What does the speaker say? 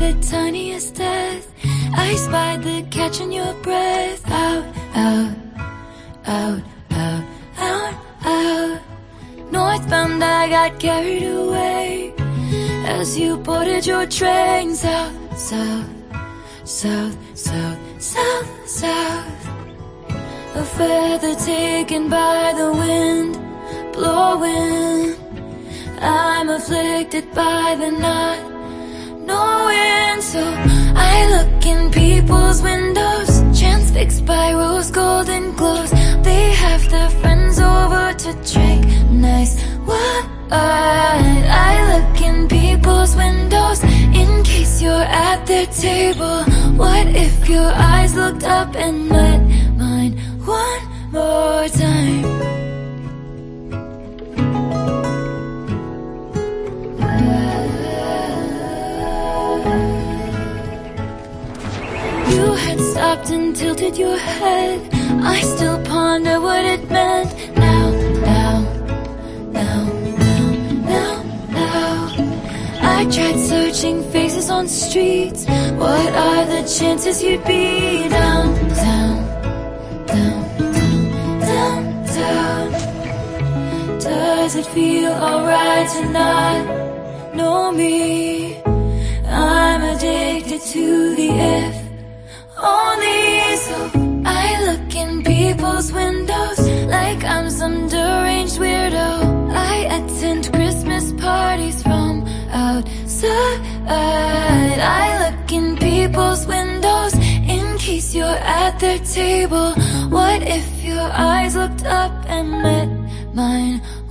the tiniest death. I spied the catch in your breath. Out, out, out, out, out, out. Northbound I got carried away as you boarded your train. South, south, south, south, south, south. A feather taken by the wind blowing. I'm afflicted by the not knowing. So I look in people's windows, transfixed by rose golden glows. They have their friends over to drink nice wine. I look in people's windows in case you're at their table. What if your eyes looked up and met mine one more time? You had stopped and tilted your head. I still ponder what it meant. Now, now, now, now, now, now. I tried searching faces on streets. What are the chances you'd be down, down, down, down, down, down? Does it feel alright to not know me? I'm addicted to the if only. So I look in people's windows like I'm some deranged weirdo. I attend Christmas parties from outside. I look in people's windows in case you're at their table. What if your eyes looked up and met mine